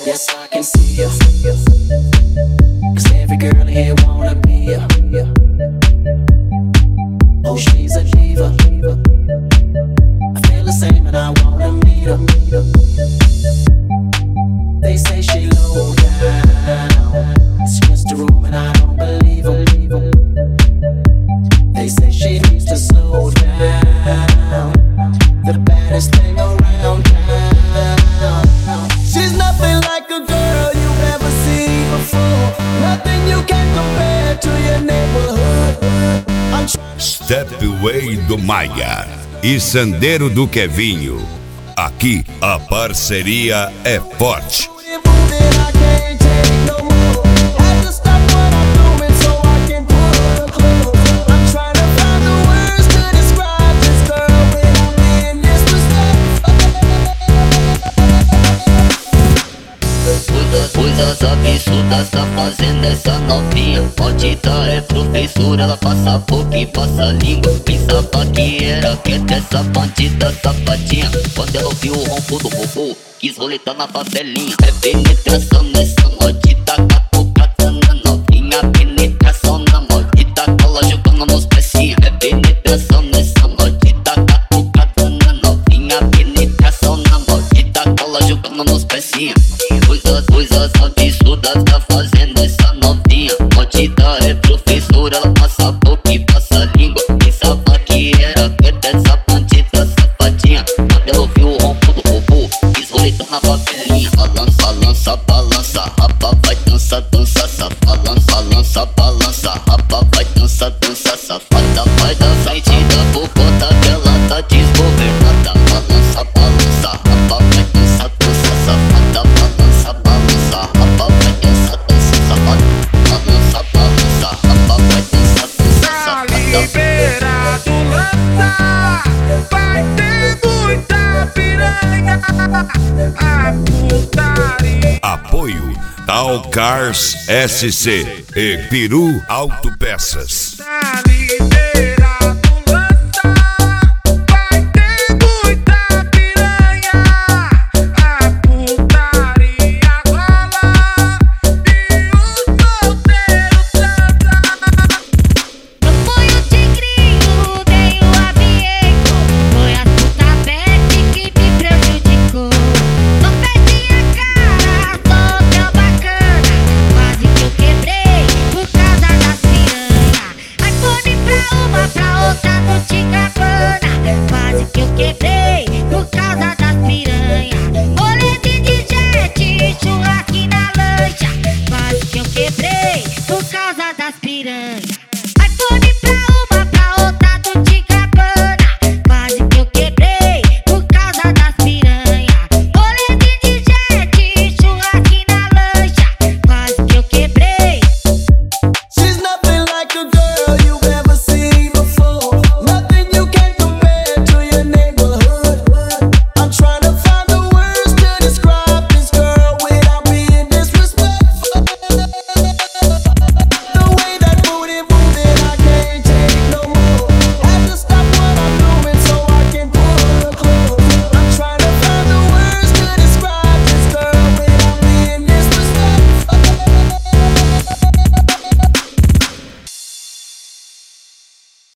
Yes, I can see ya. 'Cause every girl here wanna be ya. Oh, she's a diva. I feel the same and I wanna meet her. They say she low down. It's just a room and I don't believe her. They say she needs to slow down. The baddest thing around town. She's nothing like a girl you've ever seen before. Nothing you can compare to your neighborhood. Stepway do Maia e Sandeiro do Kevinho. Aqui a parceria é forte. Coisas absurdas tá fazendo essa novinha. Maldita é professora, ela passa a boca e passa a língua. Pensava que era quieta essa bandida sapatinha. Quando ela ouviu o ronco do robô, quis roletar na favelinha. É penetração nessa maldita catucada na novinha. Penetração na maldita cola jogando nos pecinhos. É penetração nessa maldita catucada na novinha. Penetração na maldita cola jogando nos pecinhos. Coisas absurdas tá fazendo essa novinha. Maldita é professora, ela passa a boca e passa a língua. Pensava que era quieta essa bandida safadinha. Quando ela ouviu o ronco do robô, quis roletar na favelinha. Balança, balança, balança, rapa vai dança, dança, safada. Balança, balança, rapa vai dança, dança, safada. Vai da frente da bocota que ela tá desgovernada. Balança, balança, rapa vai dança, dança, safada. Balança, balança, rapa vai dança, dança, safada. Balança, balança, rapa vai dança, dança, safada. Tá liberado, lança, vai ter muita piranha. A putaria. Apoio Tal Cars SC e Peru Autopeças. Tá liberado.